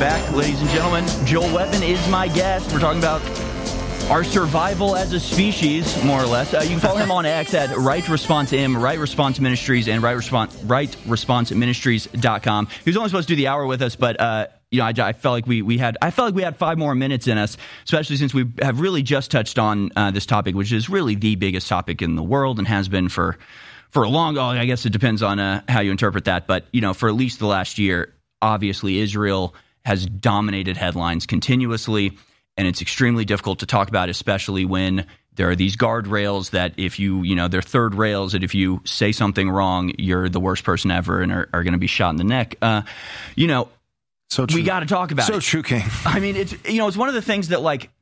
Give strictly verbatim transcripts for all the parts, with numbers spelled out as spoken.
back, ladies and gentlemen. Joel Weapon is my guest. We're talking about our survival as a species, more or less. Uh, you can follow him on X at Right Response M, Right Response Ministries, and Right Response Right Response Ministries dot com. He was only supposed to do the hour with us, but uh, you know, I, I felt like we we had I felt like we had five more minutes in us, especially since we have really just touched on uh, this topic, which is really the biggest topic in the world and has been for for a long. Oh, I guess it depends on uh, how you interpret that, but you know, for at least the last year, obviously Israel has dominated headlines continuously. And it's extremely difficult to talk about, especially when there are these guardrails that if you, you know, they're third rails that if you say something wrong, you're the worst person ever and are, are going to be shot in the neck. Uh, you know, so true. We got to talk about so it. So true, King. I mean, it's, you know, it's one of the things that, like,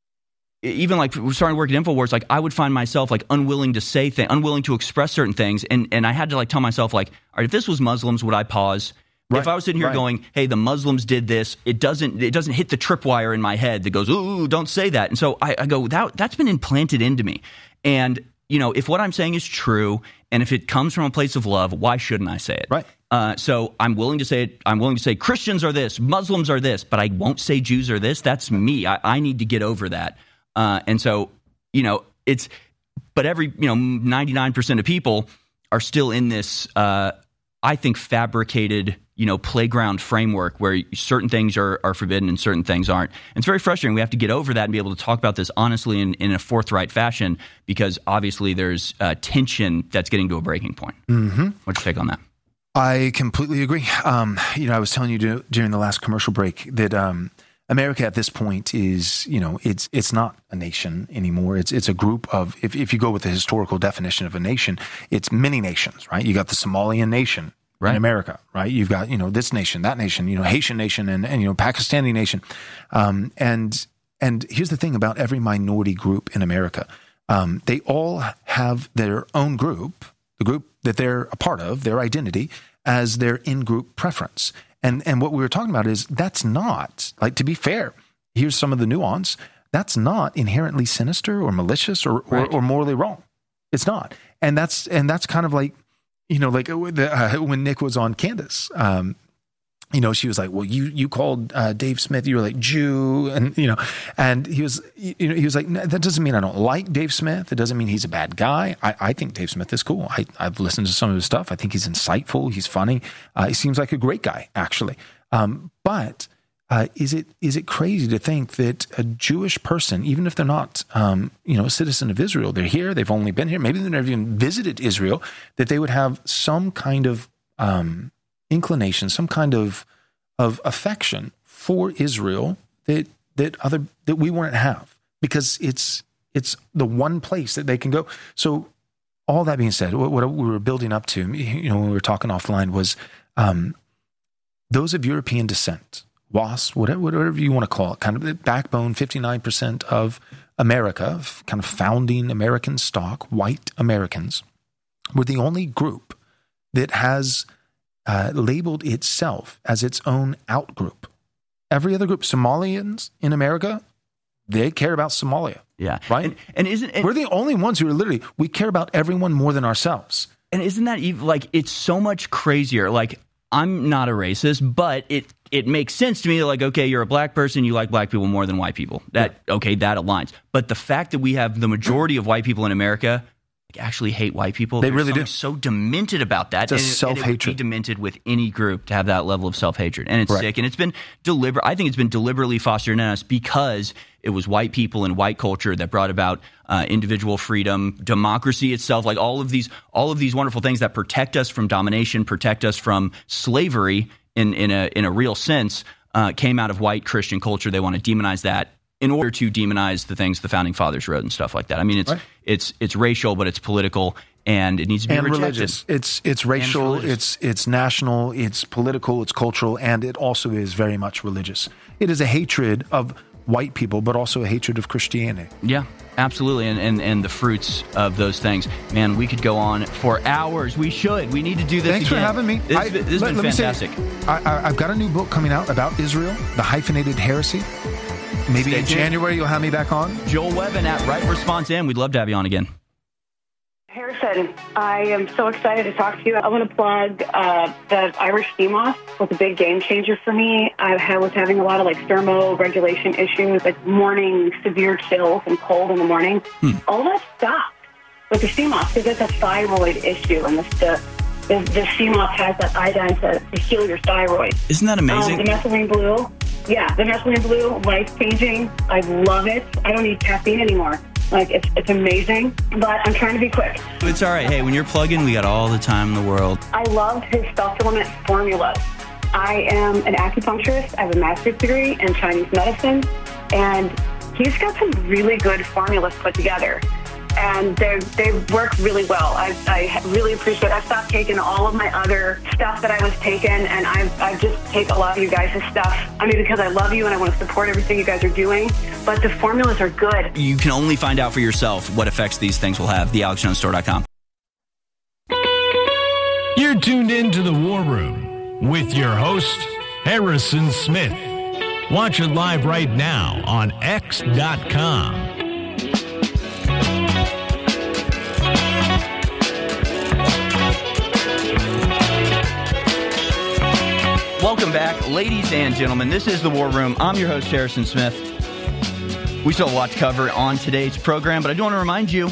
even like we're starting to work at InfoWars, like I would find myself like unwilling to say things, unwilling to express certain things. And, and I had to like tell myself, like, all right, if this was Muslims, would I pause? Right. If I was sitting here right. going, hey, the Muslims did this, it doesn't it doesn't hit the tripwire in my head that goes, ooh, don't say that. And so I, I go, that, that's been implanted into me. And, you know, if what I'm saying is true and if it comes from a place of love, why shouldn't I say it? Right. Uh, so I'm willing to say it. I'm willing to say Christians are this, Muslims are this, but I won't say Jews are this. That's me. I, I need to get over that. Uh, and so, you know, it's but every, you know, ninety-nine percent of people are still in this, uh, I think, fabricated, you know, playground framework where certain things are, are forbidden and certain things aren't. And it's very frustrating. We have to get over that and be able to talk about this honestly in, in a forthright fashion because obviously there's uh, tension that's getting to a breaking point. Mm-hmm. What's your take on that? I completely agree. Um, you know, I was telling you do, during the last commercial break that um, America at this point is, you know, it's it's not a nation anymore. It's it's a group of, if, if you go with the historical definition of a nation, it's many nations, right? You got the Somalian nation. Right. In America, right? You've got, you know, this nation, that nation, you know, Haitian nation and, and you know, Pakistani nation. Um, and and here's the thing about every minority group in America. Um, they all have their own group, the group that they're a part of, their identity, as their in-group preference. And and what we were talking about is that's not, like, to be fair, here's some of the nuance, that's not inherently sinister or malicious or, right. or, or morally wrong. It's not. And that's and that's kind of like, you know, like uh, when Nick was on Candace, um, you know, she was like, well, you, you called uh, Dave Smith, you were like Jew. And, you know, and he was, you know, he was like, that doesn't mean I don't like Dave Smith. It doesn't mean he's a bad guy. I, I think Dave Smith is cool. I, I've listened to some of his stuff. I think he's insightful. He's funny. Uh, he seems like a great guy, actually. Um, but uh, is it is it crazy to think that a Jewish person, even if they're not, um, you know, a citizen of Israel, they're here, they've only been here, maybe they've never even visited Israel, that they would have some kind of um, inclination, some kind of of affection for Israel that that other that we wouldn't have, because it's it's the one place that they can go. So all that being said, what, what we were building up to, you know, when we were talking offline, was um, those of European descent. W A S P, whatever, whatever you want to call it, kind of the backbone, fifty-nine percent of America, kind of founding American stock, white Americans, were the only group that has uh, labeled itself as its own outgroup. Every other group, Somalians in America, they care about Somalia. Yeah. Right? And, and isn't and, we're the only ones who are literally, we care about everyone more than ourselves. And isn't that even, like, it's so much crazier. Like, I'm not a racist, but it it makes sense to me. Like, okay, you're a black person, you like black people more than white people. That yeah. Okay, that aligns. But the fact that we have the majority of white people in America actually hate white people, they really do. So demented about that. It's a and self-hatred. It would be demented with any group to have that level of self-hatred, and it's right. sick. And it's been deliberate. I think it's been deliberately fostered in us because it was white people and white culture that brought about uh, individual freedom, democracy itself, like all of these, all of these wonderful things that protect us from domination, protect us from slavery in in a in a real sense, uh, came out of white Christian culture. They want to demonize that in order to demonize the things the founding fathers wrote and stuff like that. I mean, it's right. it's it's racial, but it's political, and it needs to be and rejected. religious. It's it's racial, it's it's national, it's political, it's cultural, and it also is very much religious. It is a hatred of white people, but also a hatred of Christianity. Yeah, absolutely. And, and and the fruits of those things. Man, we could go on for hours. We should. We need to do this Thanks again. for having me. This, I, this has let, been let fantastic. Me say, I, I, I've got a new book coming out about Israel, The Hyphenated Heresy. Maybe Stay in tuned. January you'll have me back on. Joel Weapon at Right Response M. We'd love to have you on again. Harrison, I am so excited to talk to you. I want to plug uh, the Irish sea moss was a big game changer for me. I was having a lot of like thermoregulation issues, like morning severe chills and cold in the morning. Hmm. All that stopped with the sea moss because it's a thyroid issue, and the the, the sea moss has that iodine to, to heal your thyroid. Isn't that amazing? Um, the methylene blue, yeah, the methylene blue, life changing. I love it. I don't need caffeine anymore. Like, it's it's amazing, but I'm trying to be quick. It's all right. Hey, when you're plugging, we got all the time in the world. I love his supplement formulas. I am an acupuncturist. I have a master's degree in Chinese medicine, and he's got some really good formulas put together, and they they work really well. I, I really appreciate it. I've stopped taking all of my other stuff that I was taking, and I've, I've just take a lot of you guys' stuff. I mean, because I love you and I want to support everything you guys are doing, but the formulas are good. You can only find out for yourself what effects these things will have. the alex jones store dot com. You're tuned in to The War Room with your host, Harrison Smith. Watch it live right now on x dot com. Welcome back, ladies and gentlemen. This is The War Room. I'm your host, Harrison Smith. We still have a lot to cover on today's program, but I do want to remind you,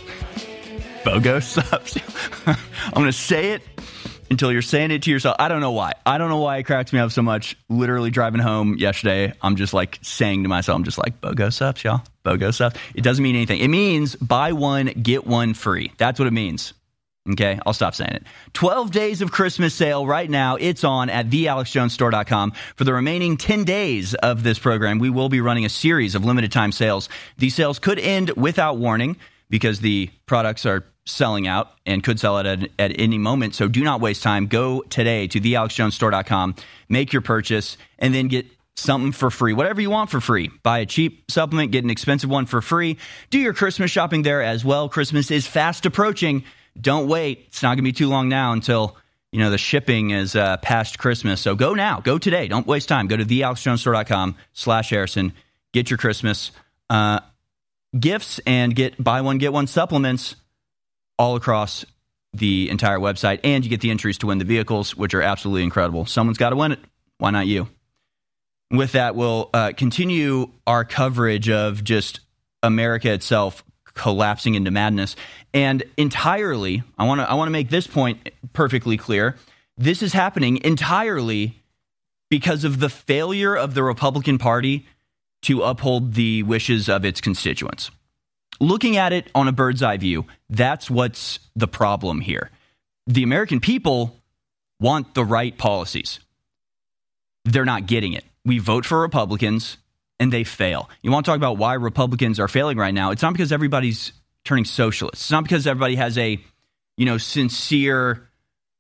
BOGO subs. I'm going to say it until you're saying it to yourself. I don't know why. I don't know why it cracks me up so much. Literally driving home yesterday, I'm just like saying to myself, I'm just like, BOGO subs, y'all. BOGO subs. It doesn't mean anything. It means buy one, get one free. That's what it means. Okay, I'll stop saying it. twelve days of Christmas sale right now. It's on at the alex jones store dot com. For the remaining ten days of this program, we will be running a series of limited time sales. These sales could end without warning because the products are selling out and could sell it at, at any moment. So do not waste time. Go today to the alex jones store dot com, make your purchase, and then get something for free. Whatever you want for free. Buy a cheap supplement, get an expensive one for free. Do your Christmas shopping there as well. Christmas is fast approaching. Don't wait. It's not going to be too long now until, you know, the shipping is uh, past Christmas. So go now. Go today. Don't waste time. Go to the alex jones store dot com slash Harrison. Get your Christmas uh, gifts and get buy one, get one supplements all across the entire website. And you get the entries to win the vehicles, which are absolutely incredible. Someone's got to win it. Why not you? With that, we'll uh, continue our coverage of just America itself collapsing into madness. And entirely, I want to I want to make this point perfectly clear. This is happening entirely because of the failure of the Republican Party to uphold the wishes of its constituents. Looking at it on a bird's eye view, that's what's the problem here. The American people want the right policies. They're not getting it. We vote for Republicans and they fail. You want to talk about why Republicans are failing right now? It's not because everybody's turning socialist. It's not because everybody has a, you know, sincere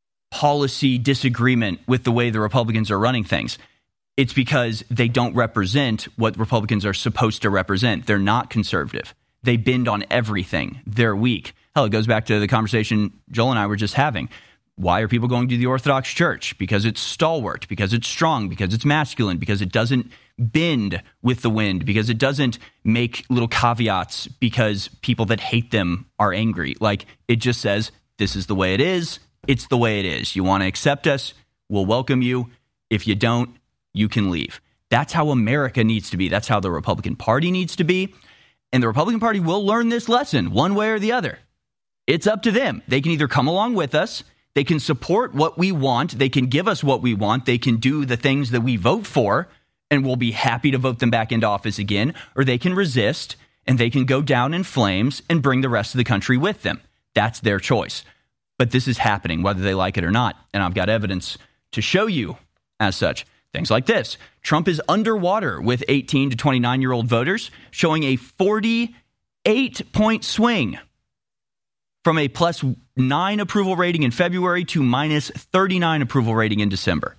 policy disagreement with the way the Republicans are running things. It's because they don't represent what Republicans are supposed to represent. They're not conservative. They bend on everything. They're weak. Hell, it goes back to the conversation Joel and I were just having. Why are people going to the Orthodox Church? Because it's stalwart, because it's strong, because it's masculine, because it doesn't bend with the wind, because it doesn't make little caveats because people that hate them are angry. Like, it just says, this is the way it is. It's the way it is. You want to accept us? We'll welcome you. If you don't, you can leave. That's how America needs to be. That's how the Republican Party needs to be. And the Republican Party will learn this lesson one way or the other. It's up to them. They can either come along with us. They can support what we want. They can give us what we want. They can do the things that we vote for, and we'll be happy to vote them back into office again. Or they can resist, and they can go down in flames and bring the rest of the country with them. That's their choice. But this is happening, whether they like it or not. And I've got evidence to show you as such. Things like this. Trump is underwater with eighteen to twenty-nine-year-old voters, showing a forty-eight point swing from a plus nine approval rating in February to minus thirty-nine approval rating in December.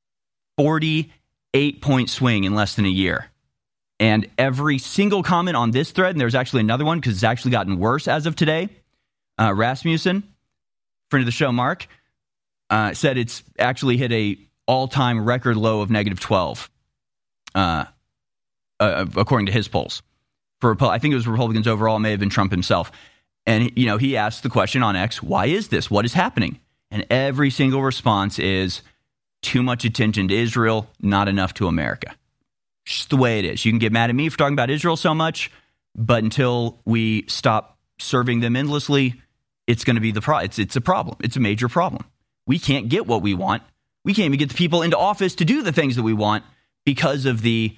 forty-eight point swing in less than a year. And every single comment on this thread, and there's actually another one because it's actually gotten worse as of today. Uh, Rasmussen, friend of the show, Mark, uh, said it's actually hit a all-time record low of negative twelve, uh, uh, according to his polls. For I think it was Republicans overall, it may have been Trump himself. And, you know, he asked the question on X, why is this? What is happening? And every single response is too much attention to Israel, not enough to America. Just the way it is. You can get mad at me for talking about Israel so much, but until we stop serving them endlessly, it's going to be the pro- it's it's a problem. It's a major problem. We can't get what we want. We can't even get the people into office to do the things that we want because of the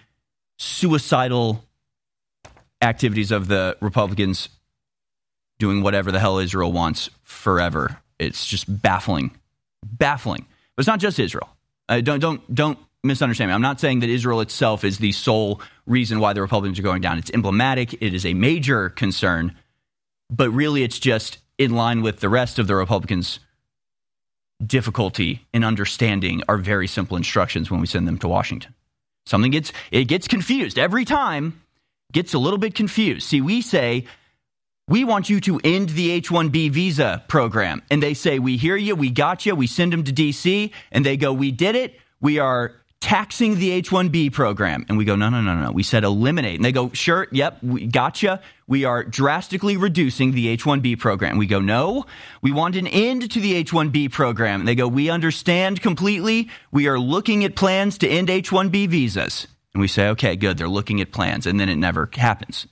suicidal activities of the Republicans doing whatever the hell Israel wants forever. It's just baffling, baffling. But it's not just Israel. Uh, don't don't don't misunderstand me. I'm not saying that Israel itself is the sole reason why the Republicans are going down. It's emblematic. It is a major concern. But really, it's just in line with the rest of the Republicans' difficulty in understanding our very simple instructions when we send them to Washington. Something gets it gets confused every time. Gets a little bit confused. See, we say, we want you to end the H one B visa program. And they say, we hear you, we got you, we send them to D C. And they go, we did it. We are taxing the H one B program. And we go, no, no, no, no. We said eliminate. And they go, sure, yep, we got you. We are drastically reducing the H one B program. We go, no, we want an end to the H one B program. And they go, we understand completely. We are looking at plans to end H one B visas. And we say, okay, good, they're looking at plans. And then it never happens.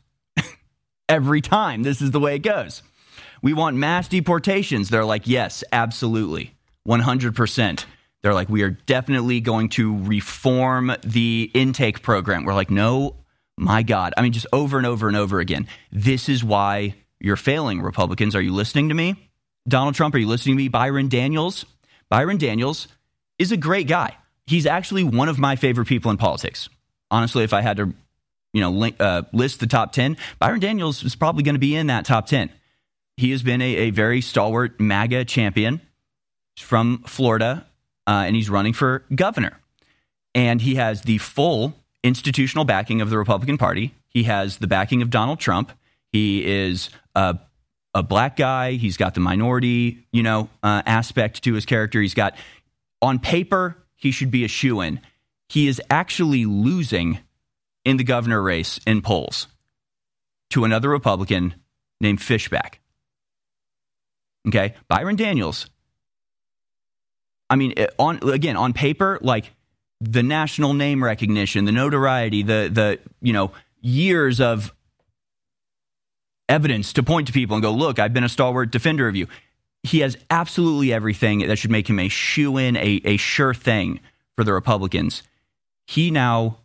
Every time, this is the way it goes. We want mass deportations. They're like, yes, absolutely, one hundred percent. They're like, we are definitely going to reform the intake program. We're like, no, my God. I mean, just over and over and over again. This is why you're failing, Republicans. Are you listening to me? Donald Trump, are you listening to me? Byron Daniels? Byron Daniels is a great guy. He's actually one of my favorite people in politics. Honestly, if I had to, you know, link, uh, list the top ten, Byron Daniels is probably going to be in that top ten. He has been a, a very stalwart MAGA champion from Florida, uh, and he's running for governor. And he has the full institutional backing of the Republican Party. He has the backing of Donald Trump. He is a, a black guy. He's got the minority, you know, uh, aspect to his character. He's got, on paper, he should be a shoo-in. He is actually losing in the governor race in polls to another Republican named Fishback. Okay, Byron Daniels. I mean, on again, on paper, like the national name recognition, the notoriety, the the you know years of evidence to point to people and go, look, I've been a stalwart defender of you. He has absolutely everything that should make him a shoo-in, a, a sure thing for the Republicans. He now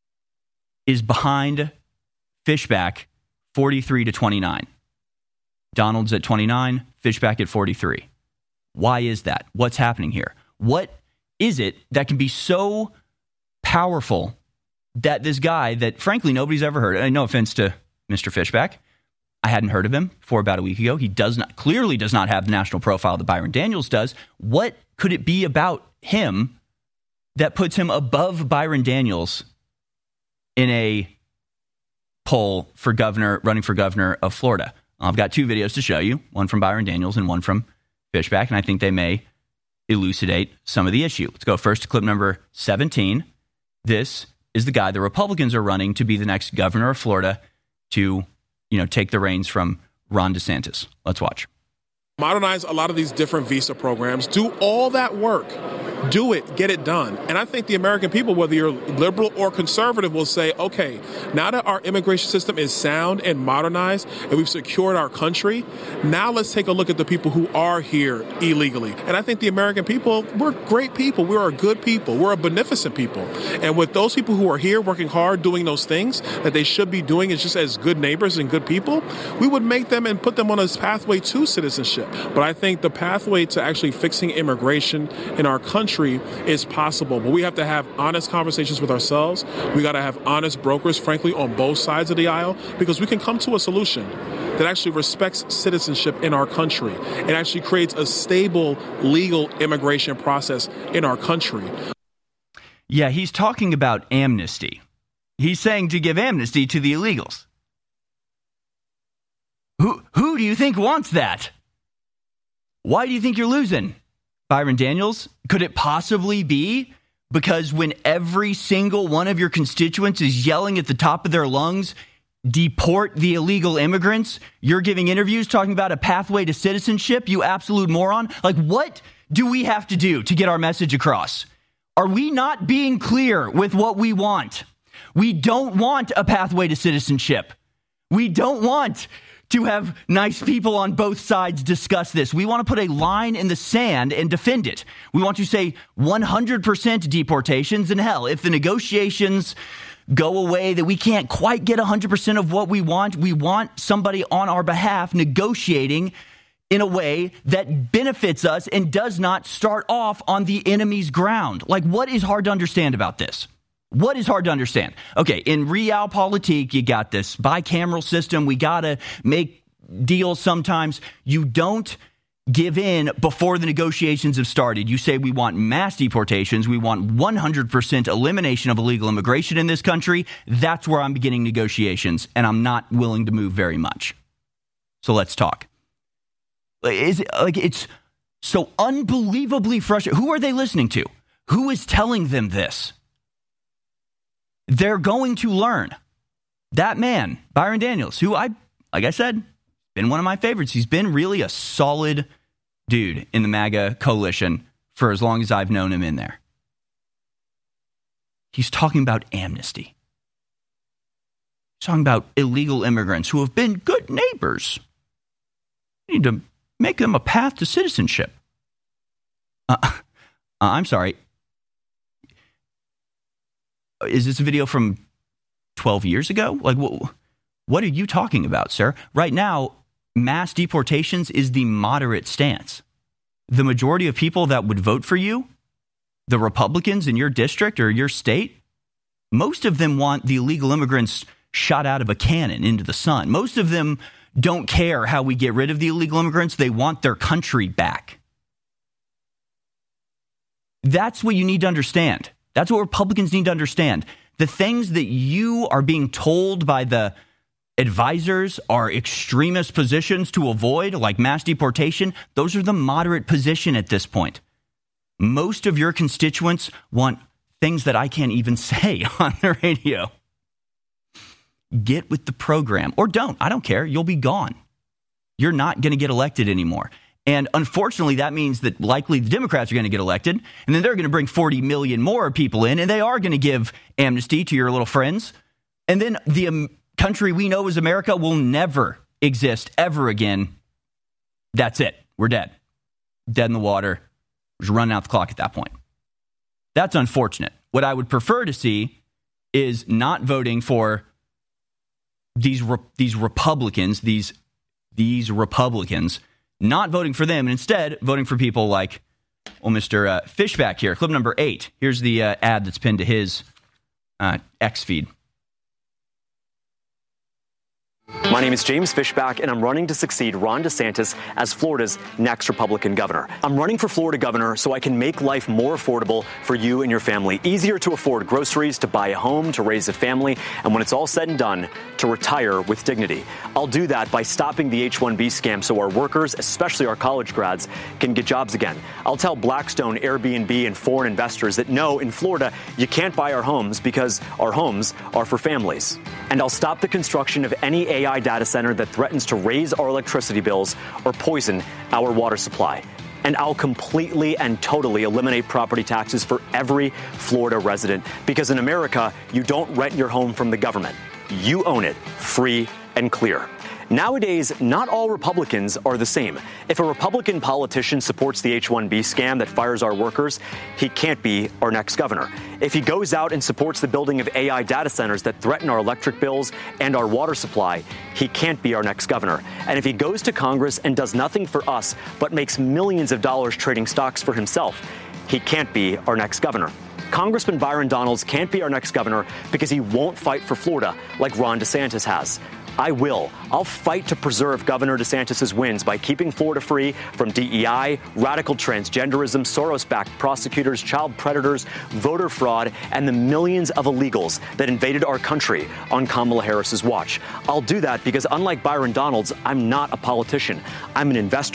is behind Fishback forty-three to twenty-nine. Donald's at twenty-nine, Fishback at forty-three. Why is that? What's happening here? What is it that can be so powerful that this guy that, frankly, nobody's ever heard of, no offense to Mister Fishback, I hadn't heard of him for about a week ago. He does not clearly does not have the national profile that Byron Daniels does. What could it be about him that puts him above Byron Daniels in a poll for governor, running for governor of Florida? I've got two videos to show you, one from Byron Daniels and one from Fishback, and I think they may elucidate some of the issue. Let's go first to clip number seventeen. This is the guy the Republicans are running to be the next governor of Florida to, you know, take the reins from Ron DeSantis. Let's watch. Modernize a lot of these different visa programs. Do all that work. Do it. Get it done. And I think the American people, whether you're liberal or conservative, will say, okay, now that our immigration system is sound and modernized and we've secured our country, now let's take a look at the people who are here illegally. And I think the American people, we're great people. We're a good people. We're a beneficent people. And with those people who are here working hard, doing those things that they should be doing is just as good neighbors and good people, we would make them and put them on this pathway to citizenship. But I think the pathway to actually fixing immigration in our country is possible, but we have to have honest conversations with ourselves. We got to have honest brokers, frankly, on both sides of the aisle, because we can come to a solution that actually respects citizenship in our country and actually creates a stable, legal immigration process in our country. Yeah, he's talking about amnesty. He's saying to give amnesty to the illegals. Who, who do you think wants that? Why do you think you're losing? Byron Daniels, could it possibly be because when every single one of your constituents is yelling at the top of their lungs, deport the illegal immigrants. You're giving interviews talking about a pathway to citizenship, you absolute moron. Like, what do we have to do to get our message across? Are we not being clear with what we want? We don't want a pathway to citizenship. We don't want to have nice people on both sides discuss this. We want to put a line in the sand and defend it. We want to say one hundred percent deportations, and hell, if the negotiations go away that we can't quite get one hundred percent of what we want, we want somebody on our behalf negotiating in a way that benefits us and does not start off on the enemy's ground. Like, what is hard to understand about this? What is hard to understand? Okay, in realpolitik, you got this bicameral system. We got to make deals sometimes. You don't give in before the negotiations have started. You say we want mass deportations. We want one hundred percent elimination of illegal immigration in this country. That's where I'm beginning negotiations, and I'm not willing to move very much. So let's talk. Is it, like, it's so unbelievably frustrating. Who are they listening to? Who is telling them this? They're going to learn. That man, Byron Daniels, who I, like I said, been one of my favorites. He's been really a solid dude in the MAGA coalition for as long as I've known him in there. He's talking about amnesty. He's talking about illegal immigrants who have been good neighbors. We need to make them a path to citizenship. Uh, uh, I'm sorry. Is this a video from twelve years ago? Like, what, what are you talking about, sir? Right now, mass deportations is the moderate stance. The majority of people that would vote for you, the Republicans in your district or your state, most of them want the illegal immigrants shot out of a cannon into the sun. Most of them don't care how we get rid of the illegal immigrants. They want their country back. That's what you need to understand. That's what Republicans need to understand. The things that you are being told by the advisors are extremist positions to avoid, like mass deportation, those are the moderate position at this point. Most of your constituents want things that I can't even say on the radio. Get with the program, or don't. I don't care. You'll be gone. You're not going to get elected anymore. And unfortunately, that means that likely the Democrats are going to get elected, and then they're going to bring forty million more people in, and they are going to give amnesty to your little friends. And then the um, country we know as America will never exist ever again. That's it. We're dead. Dead in the water. We're just running out the clock at that point. That's unfortunate. What I would prefer to see is not voting for these re- these Republicans, these these Republicans, not voting for them, and instead voting for people like, well, Mister Uh, Fishback here. Clip number eight. Here's the uh, ad that's pinned to his uh, X feed. My name is James Fishback, and I'm running to succeed Ron DeSantis as Florida's next Republican governor. I'm running for Florida governor so I can make life more affordable for you and your family. Easier to afford groceries, to buy a home, to raise a family, and when it's all said and done, to retire with dignity. I'll do that by stopping the H one B scam so our workers, especially our college grads, can get jobs again. I'll tell Blackstone, Airbnb, and foreign investors that no, in Florida, you can't buy our homes because our homes are for families. And I'll stop the construction of any A I data center that threatens to raise our electricity bills or poison our water supply. And I'll completely and totally eliminate property taxes for every Florida resident, because in America, you don't rent your home from the government. You own it, free and clear. Nowadays, not all Republicans are the same. If a Republican politician supports the H one B scam that fires our workers, he can't be our next governor. If he goes out and supports the building of A I data centers that threaten our electric bills and our water supply, he can't be our next governor. And if he goes to Congress and does nothing for us but makes millions of dollars trading stocks for himself, he can't be our next governor. Congressman Byron Donalds can't be our next governor because he won't fight for Florida like Ron DeSantis has. I will. I'll fight to preserve Governor DeSantis' wins by keeping Florida free from D E I, radical transgenderism, Soros-backed prosecutors, child predators, voter fraud, and the millions of illegals that invaded our country on Kamala Harris's watch. I'll do that because, unlike Byron Donalds, I'm not a politician. I'm an investor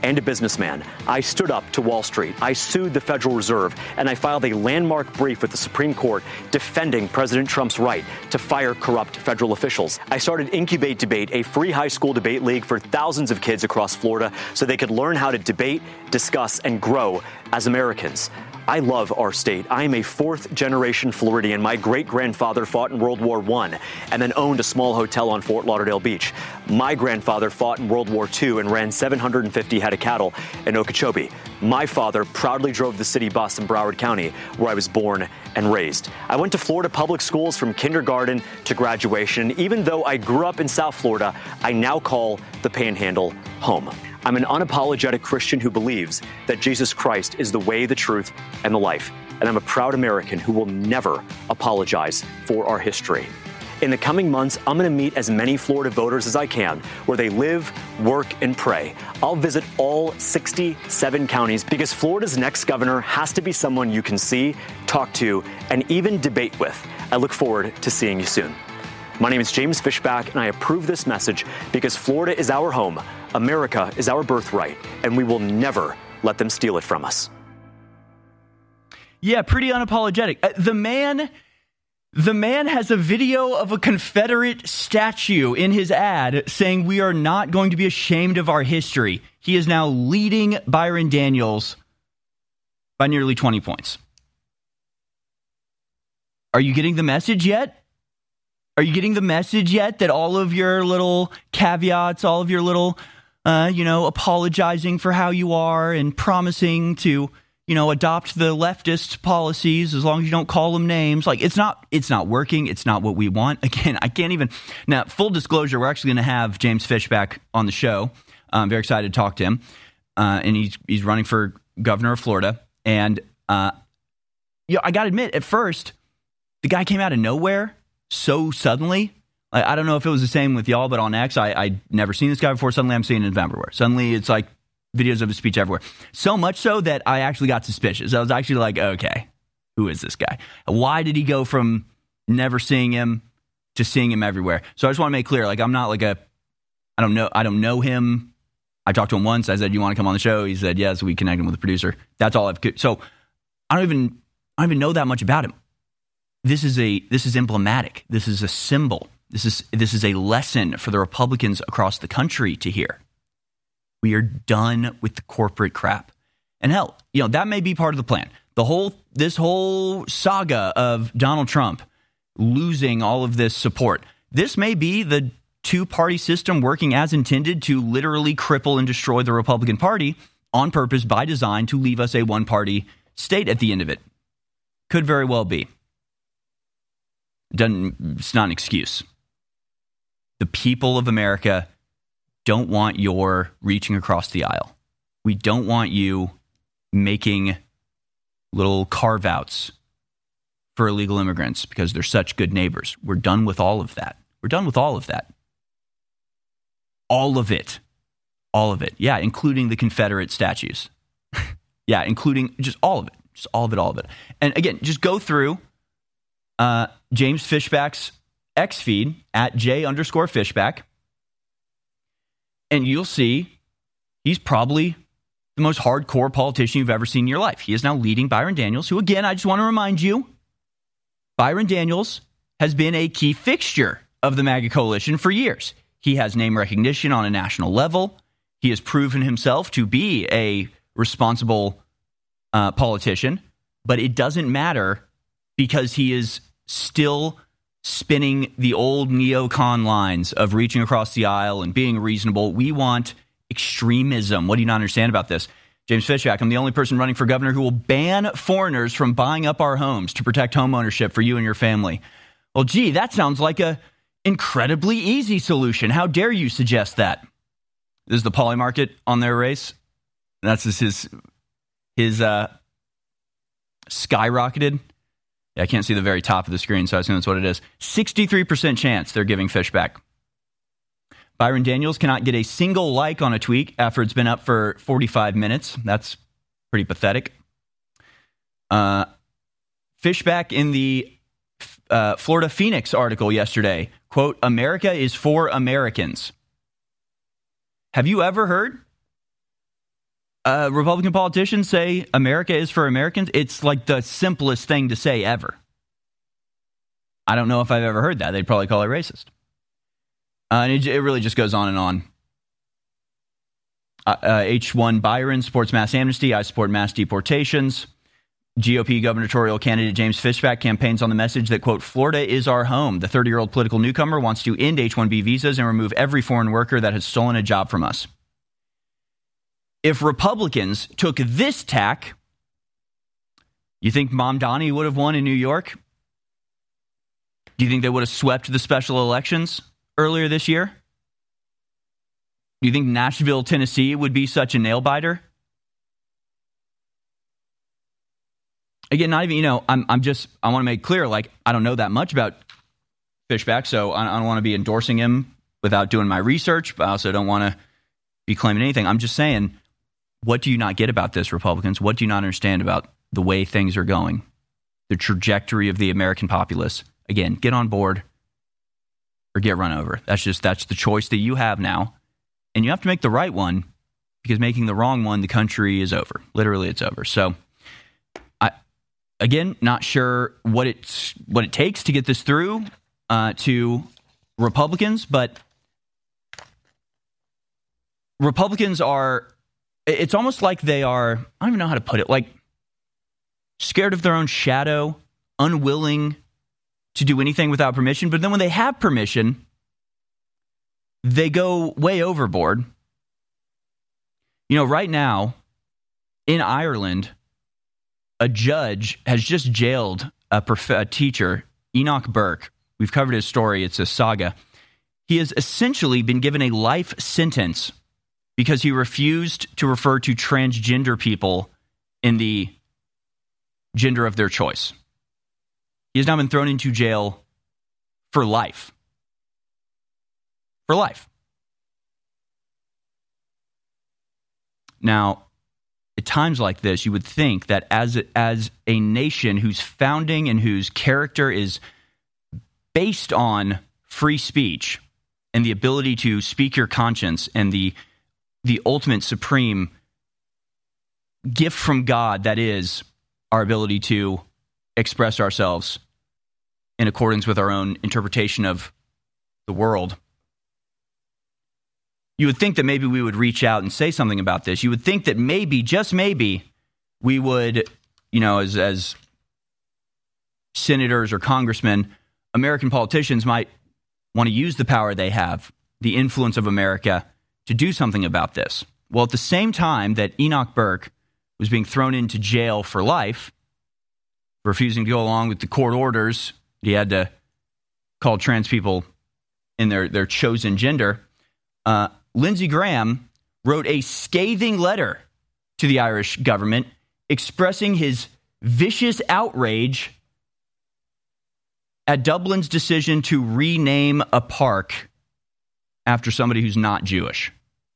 and a businessman. I stood up to Wall Street. I sued the Federal Reserve, and I filed a landmark brief with the Supreme Court defending President Trump's right to fire corrupt federal officials. I started Incubate Debate, a free high school debate league for thousands of kids across Florida so they could learn how to debate, discuss, and grow as Americans. I love our state. I am a fourth-generation Floridian. My great-grandfather fought in World War One and then owned a small hotel on Fort Lauderdale Beach. My grandfather fought in World War Two and ran seven hundred fifty head of cattle in Okeechobee. My father proudly drove the city bus in Broward County, where I was born and raised. I went to Florida public schools from kindergarten to graduation. Even though I grew up in South Florida, I now call the Panhandle home. I'm an unapologetic Christian who believes that Jesus Christ is the way, the truth, and the life. And I'm a proud American who will never apologize for our history. In the coming months, I'm going to meet as many Florida voters as I can where they live, work, and pray. I'll visit all sixty-seven counties because Florida's next governor has to be someone you can see, talk to, and even debate with. I look forward to seeing you soon. My name is James Fishback, and I approve this message because Florida is our home, America is our birthright, and we will never let them steal it from us. Yeah, pretty unapologetic. Uh, the man, the man has a video of a Confederate statue in his ad saying we are not going to be ashamed of our history. He is now leading Byron Daniels by nearly twenty points. Are you getting the message yet? Are you getting the message yet that all of your little caveats, all of your little, uh, you know, apologizing for how you are and promising to, you know, adopt the leftist policies as long as you don't call them names, like it's not, it's not working. It's not what we want. Again, I can't even. Now, full disclosure, we're actually going to have James Fishback on the show. I'm very excited to talk to him, uh, and he's he's running for governor of Florida. And uh, you know, I got to admit, at first, the guy came out of nowhere. So suddenly, I, I don't know if it was the same with y'all, but on X, I, I'd never seen this guy before. Suddenly, I'm seeing him everywhere. Suddenly, it's like videos of his speech everywhere. So much so that I actually got suspicious. I was actually like, okay, who is this guy? Why did he go from never seeing him to seeing him everywhere? So I just want to make clear, like, I'm not like a, I don't know, I don't know him. I talked to him once. I said, you want to come on the show? He said, yes. We connected him with the producer. That's all I've, so I don't even, I don't even know that much about him. This is a this is emblematic. This is a symbol. This is this is a lesson for the Republicans across the country to hear. We are done with the corporate crap. And hell, you know, that may be part of the plan. The whole this whole saga of Donald Trump losing all of this support. This may be the two-party system working as intended to literally cripple and destroy the Republican Party on purpose by design to leave us a one-party state at the end of it. Could very well be. Doesn't, it's not an excuse. The people of America don't want your reaching across the aisle. We don't want you making little carve-outs for illegal immigrants because they're such good neighbors. We're done with all of that. We're done with all of that. All of it. All of it. Yeah, including the Confederate statues. Yeah, including just all of it. Just all of it, all of it. And again, just go through Uh, James Fishback's X feed at J underscore Fishback, and you'll see he's probably the most hardcore politician you've ever seen in your life. He is now leading Byron Daniels, who, again, I just want to remind you, Byron Daniels has been a key fixture of the MAGA coalition for years. He has name recognition on a national level. He has proven himself to be a responsible uh, politician, but it doesn't matter because he is still spinning the old neocon lines of reaching across the aisle and being reasonable. We want extremism. What do you not understand about this? James Fishback, I'm the only person running for governor who will ban foreigners from buying up our homes to protect home ownership for you and your family. Well, gee, that sounds like a incredibly easy solution. How dare you suggest that? This is the Poly Market on their race. That's just his, his uh, skyrocketed. Yeah, I can't see the very top of the screen, so I assume that's what it is. sixty-three percent chance they're giving Fishback. Byron Daniels cannot get a single like on a tweet after it's been up for forty-five minutes. That's pretty pathetic. Uh, Fishback in the uh, Florida Phoenix article yesterday, quote, America is for Americans. Have you ever heard Uh, Republican politicians say America is for Americans. It's like the simplest thing to say ever. I don't know if I've ever heard that. They'd probably call it racist. Uh, and it, it really just goes on and on. Uh, uh, H one Byron supports mass amnesty. I support mass deportations. G O P gubernatorial candidate James Fishback campaigns on the message that, quote, Florida is our home. The thirty-year-old political newcomer wants to end H one B visas and remove every foreign worker that has stolen a job from us. If Republicans took this tack, you think Mamdani would have won in New York? Do you think they would have swept the special elections earlier this year? Do you think Nashville, Tennessee would be such a nail-biter? Again, not even, you know, I'm I'm just, I want to make clear, like, I don't know that much about Fishback, so I, I don't want to be endorsing him without doing my research, but I also don't want to be claiming anything. I'm just saying, what do you not get about this, Republicans? What do you not understand about the way things are going? The trajectory of the American populace? Again, get on board or get run over. That's just, that's the choice that you have now. And you have to make the right one, because making the wrong one, the country is over. Literally, it's over. So, I, again, not sure what it's what it takes to get this through uh, to Republicans, but Republicans are, it's almost like they are, I don't even know how to put it, like scared of their own shadow, unwilling to do anything without permission. But then when they have permission, they go way overboard. You know, right now in Ireland, a judge has just jailed a, prof- a teacher, Enoch Burke. We've covered his story. It's a saga. He has essentially been given a life sentence because he refused to refer to transgender people in the gender of their choice. He has now been thrown into jail for life. For life. Now, at times like this, you would think that as a, as a nation whose founding and whose character is based on free speech and the ability to speak your conscience and the the ultimate supreme gift from God that is our ability to express ourselves in accordance with our own interpretation of the world. You would think that maybe we would reach out and say something about this. You would think that maybe, just maybe, we would, you know, as, as senators or congressmen, American politicians might want to use the power they have, the influence of America, to do something about this. Well, at the same time that Enoch Burke was being thrown into jail for life, refusing to go along with the court orders, he had to call trans people in their, their chosen gender, uh, Lindsey Graham wrote a scathing letter to the Irish government expressing his vicious outrage at Dublin's decision to rename a park after somebody who's not Jewish.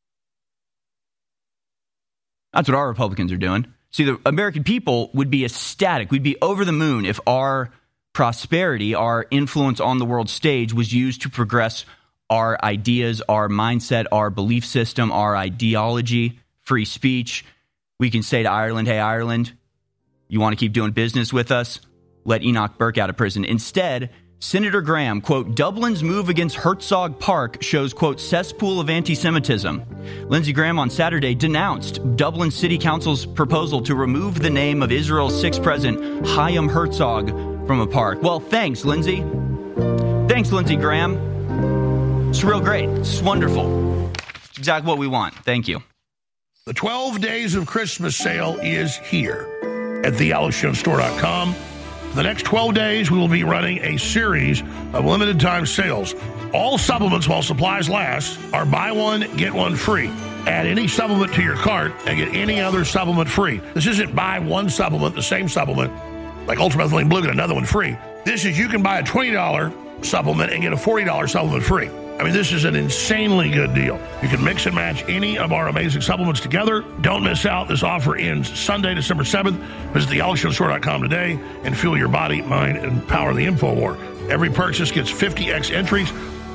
That's what our Republicans are doing. See, the American people would be ecstatic. We'd be over the moon if our prosperity, our influence on the world stage was used to progress our ideas, our mindset, our belief system, our ideology, free speech. We can say to Ireland, hey, Ireland, you want to keep doing business with us? Let Enoch Burke out of prison. Instead, Senator Graham, quote, Dublin's move against Herzog Park shows, quote, cesspool of anti-Semitism. Lindsey Graham on Saturday denounced Dublin City Council's proposal to remove the name of Israel's sixth president, Chaim Herzog, from a park. Well, thanks, Lindsey. Thanks, Lindsey Graham. It's real great. It's wonderful. It's exactly what we want. Thank you. The twelve Days of Christmas sale is here at the alex jones store dot com. For the next twelve days, we will be running a series of limited time sales. All supplements, while supplies last, are buy one, get one free. Add any supplement to your cart and get any other supplement free. This isn't buy one supplement, the same supplement, like Ultramethylene Blue, get another one free. This is you can buy a twenty dollars supplement and get a forty dollars supplement free. I mean, this is an insanely good deal. You can mix and match any of our amazing supplements together. Don't miss out. This offer ends Sunday, December seventh. Visit the alex jones store dot com today and fuel your body, mind, and power the InfoWar. Every purchase gets fifty X entries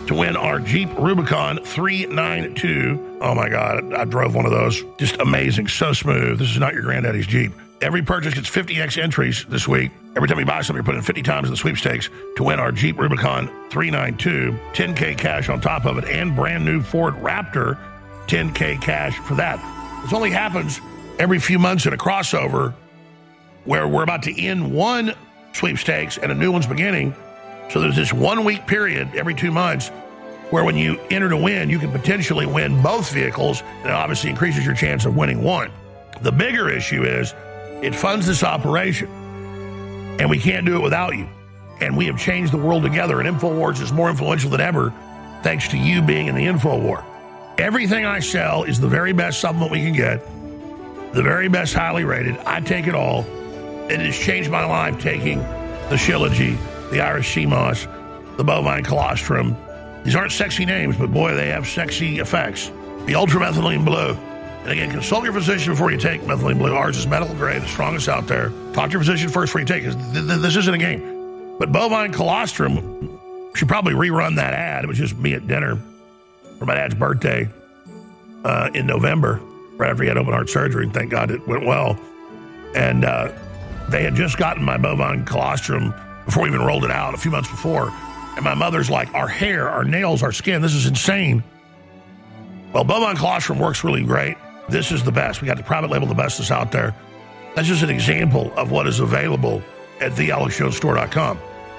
to win our Jeep Rubicon three ninety-two. Oh my God, I drove one of those. Just amazing, so smooth. This is not your granddaddy's Jeep. Every purchase gets fifty X entries this week. Every time you buy something, you're putting fifty times in the sweepstakes to win our Jeep Rubicon three ninety-two, ten K cash on top of it, and brand new Ford Raptor, ten K cash for that. This only happens every few months in a crossover where we're about to end one sweepstakes and a new one's beginning. So there's this one week period every two months where when you enter to win, you can potentially win both vehicles, and it obviously increases your chance of winning one. The bigger issue is it funds this operation, and we can't do it without you. And we have changed the world together, and InfoWars is more influential than ever thanks to you being in the InfoWar. Everything I sell is the very best supplement we can get, the very best highly rated. I take it all. It has changed my life taking the Shilajit, the Irish sea moss, the bovine colostrum. These aren't sexy names, but boy, they have sexy effects. The ultramethylene blue. And again, consult your physician before you take methylene blue. Ours is medical grade, the strongest out there. Talk to your physician first before you take it. Th- th- this isn't a game. But bovine colostrum, should probably rerun that ad. It was just me at dinner for my dad's birthday uh, in November, right after he had open heart surgery. And thank God it went well. And uh, they had just gotten my bovine colostrum before we even rolled it out a few months before. And my mother's like, our hair, our nails, our skin, this is insane. Well, bovine colostrum works really great. This is the best. We got the private label, the best that's out there. That's just an example of what is available at the alex jones store dot com.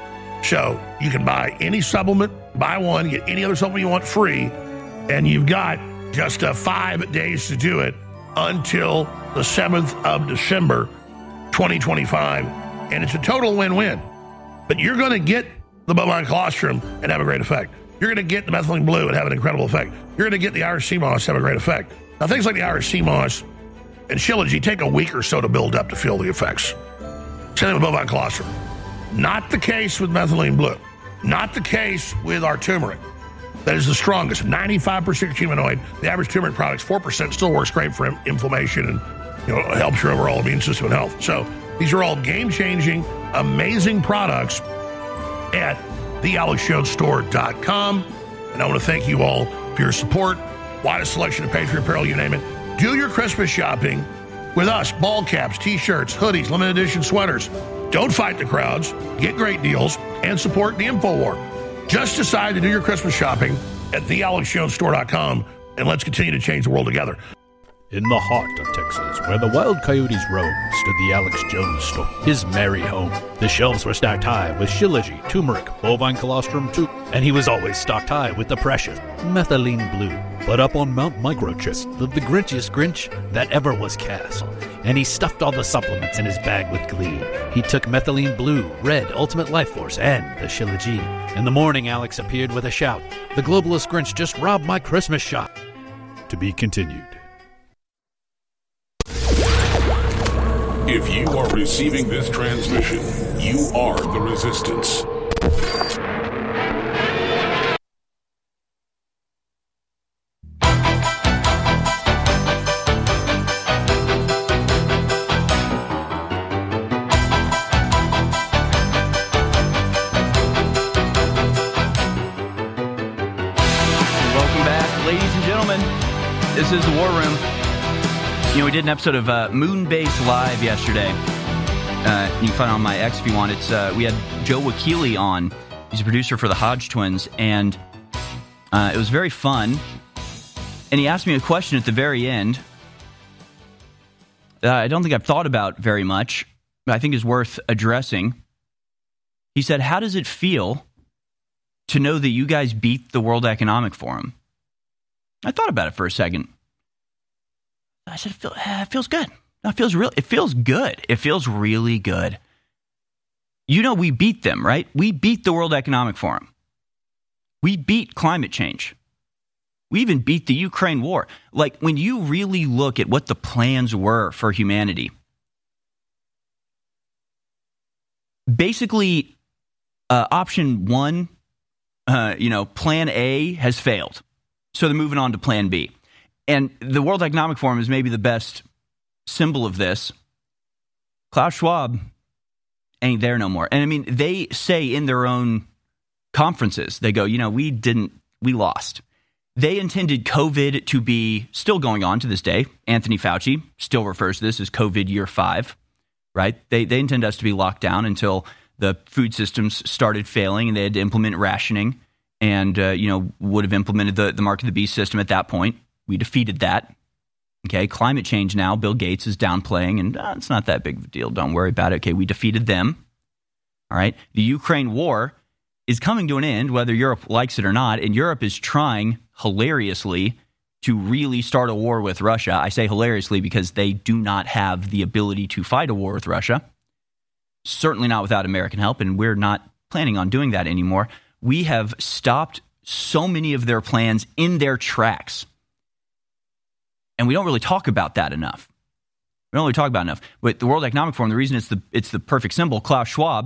So you can buy any supplement, buy one, get any other supplement you want free, and you've got just uh, five days to do it until the seventh of December, twenty twenty-five. And it's a total win-win. But you're going to get the bovine colostrum and have a great effect. You're going to get the methylene blue and have an incredible effect. You're going to get the Irish sea moss and have a great effect. Now, things like the Irish sea moss and Shilajit take a week or so to build up to feel the effects. Same thing with bovine colostrum. Not the case with methylene blue. Not the case with our turmeric. That is the strongest. ninety-five percent curcuminoid. The average turmeric product's four percent still works great for inflammation and, you know, helps your overall immune system and health. So these are all game-changing, amazing products at the alex jones store dot com. And I want to thank you all for your support. Widest selection of Patriot apparel, you name it. Do your Christmas shopping with us. Ball caps, T-shirts, hoodies, limited edition sweaters. Don't fight the crowds. Get great deals and support the InfoWar. Just decide to do your Christmas shopping at the alex jones store dot com, and let's continue to change the world together. In the heart of Texas, where the wild coyotes roam, stood the Alex Jones store, his merry home. The shelves were stacked high with Shilajit, turmeric, bovine colostrum too, and he was always stocked high with the precious methylene blue. But up on Mount Microchist lived the grinchiest Grinch that ever was cast, and he stuffed all the supplements in his bag with glee. He took methylene blue, red, ultimate life force, and the Shilajit. In the morning, Alex appeared with a shout. The globalist Grinch just robbed my Christmas shop. To be continued. If you are receiving this transmission, you are the resistance. Welcome back, ladies and gentlemen. This is the War Room. You know, we did an episode of uh, Moonbase Live yesterday. Uh, you can find it on my X if you want. It's uh, we had Joe Wakili on. He's a producer for the Hodge Twins, and uh, it was very fun. And he asked me a question at the very end that I don't think I've thought about very much, but I think is worth addressing. He said, "How does it feel to know that you guys beat the World Economic Forum?" I thought about it for a second. I said, it, feel, uh, it feels good. No, it feels real. It feels good. It feels really good. You know, we beat them, right? We beat the World Economic Forum. We beat climate change. We even beat the Ukraine war. Like, when you really look at what the plans were for humanity, basically, uh, option one, uh, you know, plan A has failed. So they're moving on to plan B. And the World Economic Forum is maybe the best symbol of this. Klaus Schwab ain't there no more. And I mean, they say in their own conferences. They go, you know, we didn't, we lost. They intended COVID to be still going on to this day. Anthony Fauci still refers to this as COVID year five, right? They they intend us to be locked down until the food systems started failing and they had to implement rationing and, uh, you know, would have implemented the, the mark of the beast system at that point. We defeated that. Okay, climate change now, Bill Gates is downplaying, and uh, it's not that big of a deal. Don't worry about it. Okay, we defeated them. All right, the Ukraine war is coming to an end, whether Europe likes it or not, and Europe is trying hilariously to really start a war with Russia. I say hilariously because they do not have the ability to fight a war with Russia, certainly not without American help, and we're not planning on doing that anymore. We have stopped so many of their plans in their tracks, and we don't really talk about that enough. We don't really talk about it enough. But the World Economic Forum, the reason it's the it's the perfect symbol, Klaus Schwab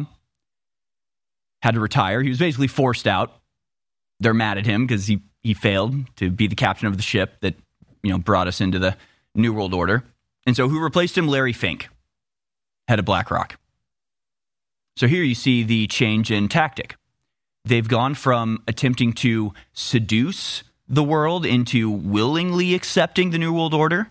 had to retire. He was basically forced out. They're mad at him because he, he failed to be the captain of the ship that, you know, brought us into the New World Order. And so who replaced him? Larry Fink, head of BlackRock. So here you see the change in tactic. They've gone from attempting to seduce the world into willingly accepting the New World Order.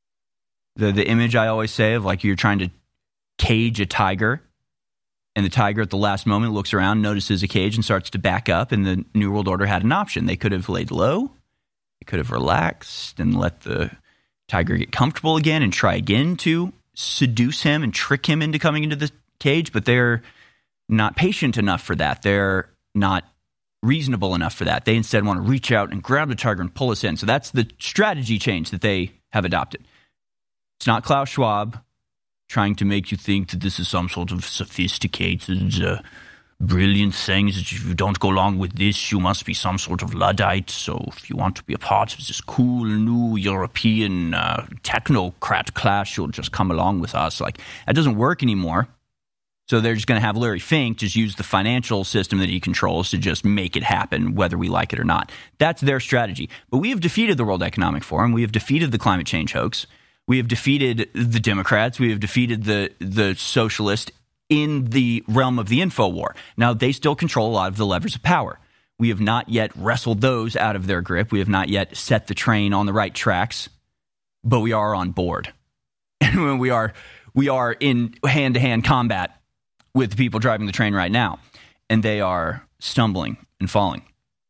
The, the image I always say of like you're trying to cage a tiger, and the tiger at the last moment looks around, notices a cage, and starts to back up. And the New World Order had an option. They could have laid low. They could have relaxed and let the tiger get comfortable again and try again to seduce him and trick him into coming into the cage. But they're not patient enough for that. They're not reasonable enough for that. They instead want to reach out and grab the tiger and pull us in. So that's the strategy change that they have adopted. It's not Klaus Schwab trying to make you think that this is some sort of sophisticated, uh, brilliant thing. That if you don't go along with this, you must be some sort of Luddite. So if you want to be a part of this cool, new European uh, technocrat class, you'll just come along with us. Like, that doesn't work anymore. So they're just going to have Larry Fink just use the financial system that he controls to just make it happen, whether we like it or not. That's their strategy. But we have defeated the World Economic Forum. We have defeated the climate change hoax. We have defeated the Democrats. We have defeated the the socialists in the realm of the info war. Now, they still control a lot of the levers of power. We have not yet wrestled those out of their grip. We have not yet set the train on the right tracks, but we are on board. And we are we are in hand-to-hand combat with the people driving the train right now, and they are stumbling and falling.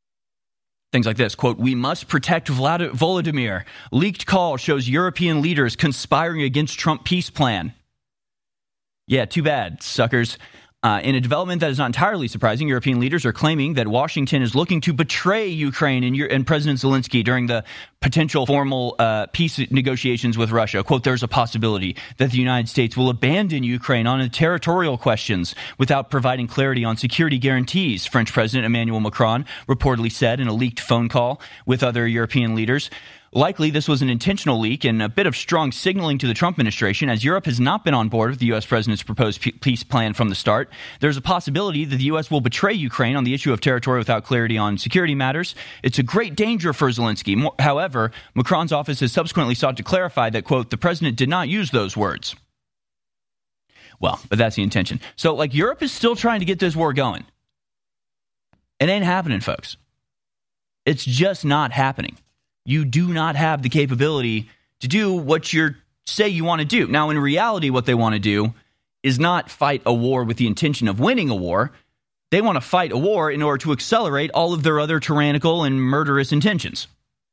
Things like this, quote, "We must protect Vlad- Volodymyr. Leaked call shows European leaders conspiring against Trump peace plan." Yeah, too bad, suckers. Uh, in a development that is not entirely surprising, European leaders are claiming that Washington is looking to betray Ukraine and, and President Zelensky during the potential formal uh, peace negotiations with Russia. Quote, "There's a possibility that the United States will abandon Ukraine on territorial questions without providing clarity on security guarantees," French President Emmanuel Macron reportedly said in a leaked phone call with other European leaders. Likely, this was an intentional leak and a bit of strong signaling to the Trump administration, as Europe has not been on board with the U S president's proposed peace plan from the start. There's a possibility that the U S will betray Ukraine on the issue of territory without clarity on security matters. It's a great danger for Zelensky. However, Macron's office has subsequently sought to clarify that, quote, "the president did not use those words." Well, but that's the intention. So, like, Europe is still trying to get this war going. It ain't happening, folks. It's just not happening. You do not have the capability to do what you say you want to do. Now, in reality, what they want to do is not fight a war with the intention of winning a war. They want to fight a war in order to accelerate all of their other tyrannical and murderous intentions.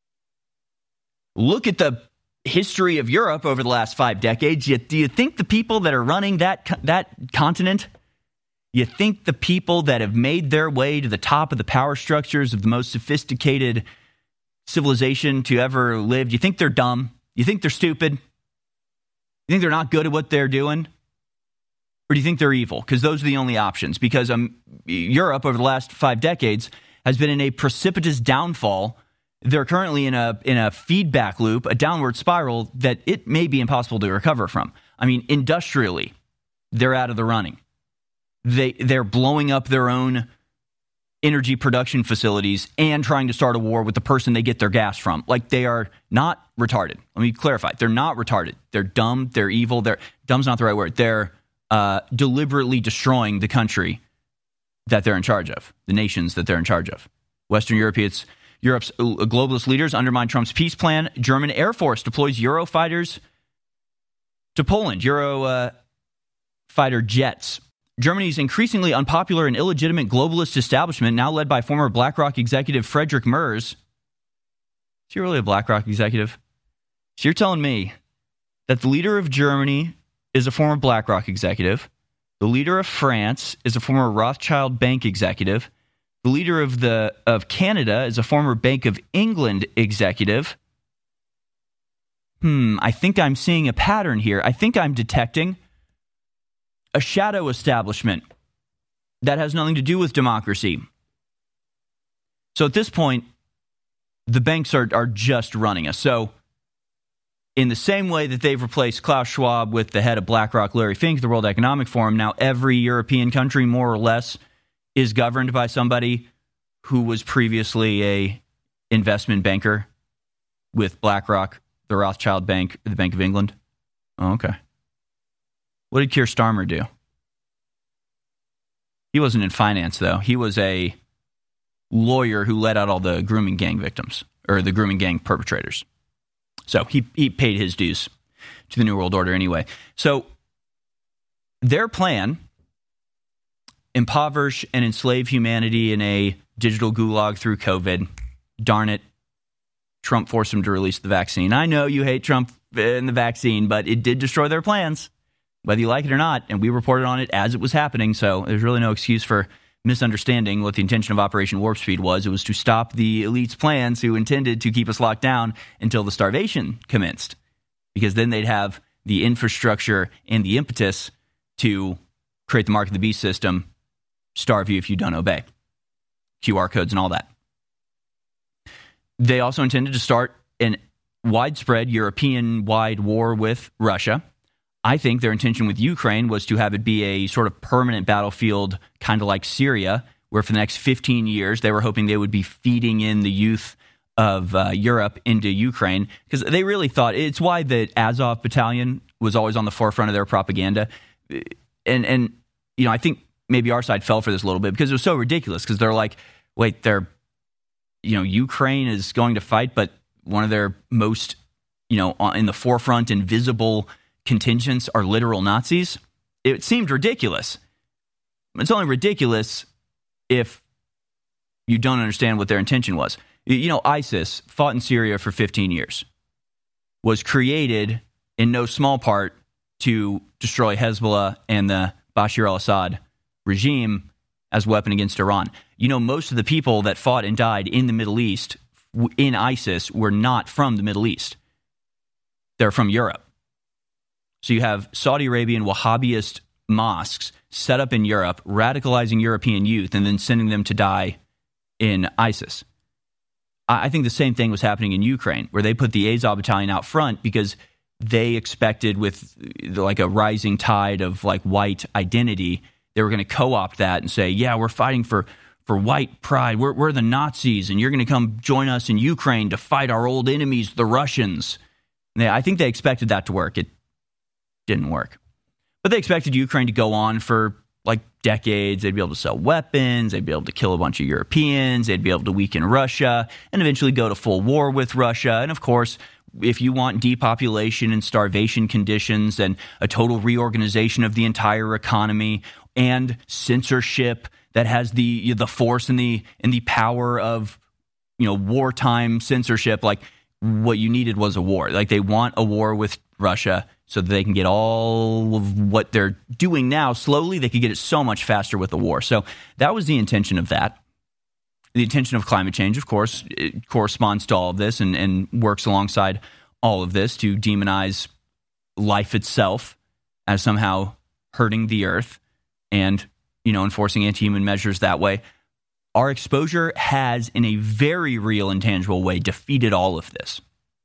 Look at the history of Europe over the last five decades. Do you think the people that are running that that continent, you think the people that have made their way to the top of the power structures of the most sophisticated civilization to ever live, you think they're dumb? You think they're stupid? You think they're not good at what they're doing? Or do you think they're evil? Because those are the only options. Because um, Europe, over the last five decades, has been in a precipitous downfall. They're currently in a in a feedback loop, a downward spiral that it may be impossible to recover from. I mean, industrially, they're out of the running. They, they're blowing up their own energy production facilities and trying to start a war with the person they get their gas from. Like, they are not retarded. Let me clarify. They're not retarded. They're dumb. They're evil. They're dumb's not the right word. They're uh, deliberately destroying the country that they're in charge of, the nations that they're in charge of. Western Europeans, Europe's globalist leaders undermine Trump's peace plan. German Air Force deploys Eurofighters to Poland. Euro uh, fighter jets. Germany's increasingly unpopular and illegitimate globalist establishment, now led by former BlackRock executive Frederick Merz. Is he really a BlackRock executive? So you're telling me that the leader of Germany is a former BlackRock executive, the leader of France is a former Rothschild Bank executive, the leader of the of Canada is a former Bank of England executive. Hmm, I think I'm seeing a pattern here. I think I'm detecting a shadow establishment that has nothing to do with democracy. So at this point, the banks are, are just running us. So in the same way that they've replaced Klaus Schwab with the head of BlackRock, Larry Fink, the World Economic Forum, now every European country, more or less, is governed by somebody who was previously a investment banker with BlackRock, the Rothschild Bank, the Bank of England. Oh, okay. What did Keir Starmer do? He wasn't in finance, though. He was a lawyer who let out all the grooming gang victims, or the grooming gang perpetrators. So he, he paid his dues to the New World Order anyway. So their plan, impoverish and enslave humanity in a digital gulag through COVID. Darn it. Trump forced them to release the vaccine. I know you hate Trump and the vaccine, but it did destroy their plans, whether you like it or not. And we reported on it as it was happening. So there's really no excuse for misunderstanding what the intention of Operation Warp Speed was. It was to stop the elite's plans who intended to keep us locked down until the starvation commenced, because then they'd have the infrastructure and the impetus to create the mark of the beast system, starve you if you don't obey, Q R codes and all that. They also intended to start an widespread European-wide war with Russia. I think their intention with Ukraine was to have it be a sort of permanent battlefield, kind of like Syria, where for the next fifteen years they were hoping they would be feeding in the youth of uh, Europe into Ukraine, because they really thought, it's why the Azov battalion was always on the forefront of their propaganda. And, and you know, I think maybe our side fell for this a little bit because it was so ridiculous, because they're like, wait, they're, you know, Ukraine is going to fight, but one of their most, you know, in the forefront and visible contingents are literal Nazis. It seemed ridiculous. It's only ridiculous if you don't understand what their intention was. You know, ISIS fought in Syria for fifteen years, was created in no small part to destroy Hezbollah and the Bashar al-Assad regime as a weapon against Iran. You know, most of the people that fought and died in the Middle East in ISIS were not from the Middle East. They're from Europe. So you have Saudi Arabian Wahhabist mosques set up in Europe, radicalizing European youth and then sending them to die in ISIS. I think the same thing was happening in Ukraine, where they put the Azov battalion out front because they expected, with like a rising tide of like white identity, they were going to co-opt that and say, yeah, we're fighting for, for white pride. We're, we're the Nazis, and you're going to come join us in Ukraine to fight our old enemies, the Russians. And they, I think they expected that to work. It didn't work. But they expected Ukraine to go on for like decades. They'd be able to sell weapons. They'd be able to kill a bunch of Europeans. They'd be able to weaken Russia and eventually go to full war with Russia. And of course, if you want depopulation and starvation conditions and a total reorganization of the entire economy and censorship that has the the force and the and the power of, you know, wartime censorship, like what you needed was a war. Like they want a war with Russia so that they can get all of what they're doing now slowly. They could get it so much faster with the war. So that was the intention of that. The intention of climate change, of course, it corresponds to all of this and, and works alongside all of this to demonize life itself as somehow hurting the earth and, you know, enforcing anti-human measures that way. Our exposure has, in a very real and tangible way, defeated all of this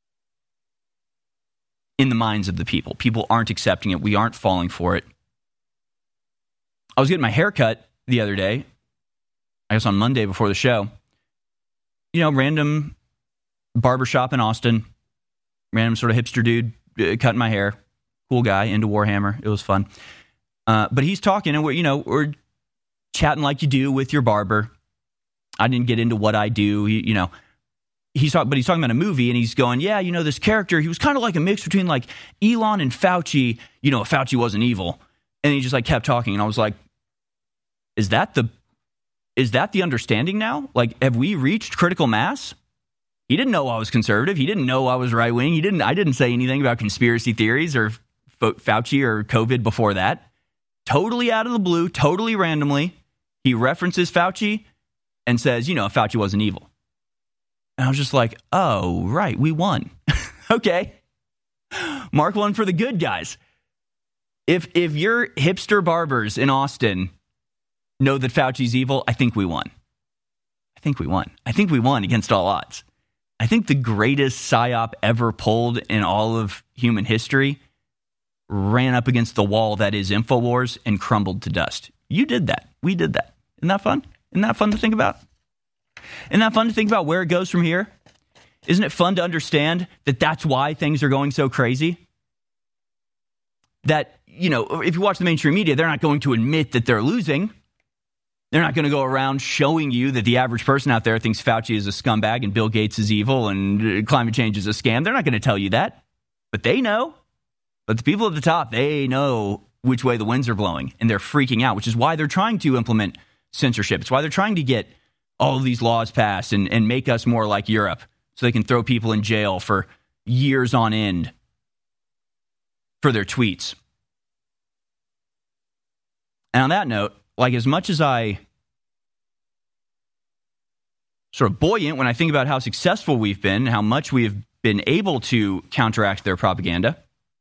in the minds of the people. People aren't accepting it. We aren't falling for it. I was getting my hair cut the other day, I guess on Monday before the show. You know, random barbershop in Austin, random sort of hipster dude uh, cutting my hair. Cool guy, into Warhammer. It was fun. Uh, but he's talking, and we're, you know, we're chatting like you do with your barber. I didn't get into what I do, you, you know. He's talking, but he's talking about a movie, and he's going, yeah, you know, this character, he was kind of like a mix between like Elon and Fauci. You know, Fauci wasn't evil. And he just like kept talking, and I was like, is that the is that the understanding now? Like, have we reached critical mass? He didn't know I was conservative. He didn't know I was right wing. He didn't. I didn't say anything about conspiracy theories or Fauci or COVID before that. Totally out of the blue, totally randomly, he references Fauci and says, you know, Fauci wasn't evil. And I was just like, oh, right, we won. Okay. Mark one for the good guys. If if your hipster barbers in Austin know that Fauci's evil, I think we won. I think we won. I think we won against all odds. I think the greatest psyop ever pulled in all of human history ran up against the wall that is InfoWars and crumbled to dust. You did that. We did that. Isn't that fun? Isn't that fun to think about? Isn't that fun to think about where it goes from here? Isn't it fun to understand that that's why things are going so crazy? That, you know, if you watch the mainstream media, they're not going to admit that they're losing. They're not going to go around showing you that the average person out there thinks Fauci is a scumbag and Bill Gates is evil and climate change is a scam. They're not going to tell you that. But they know. But the people at the top, they know which way the winds are blowing, and they're freaking out, which is why they're trying to implement censorship. It's why they're trying to get all of these laws passed and, and make us more like Europe so they can throw people in jail for years on end for their tweets. And on that note, like, as much as I sort of buoyant when I think about how successful we've been, how much we have been able to counteract their propaganda,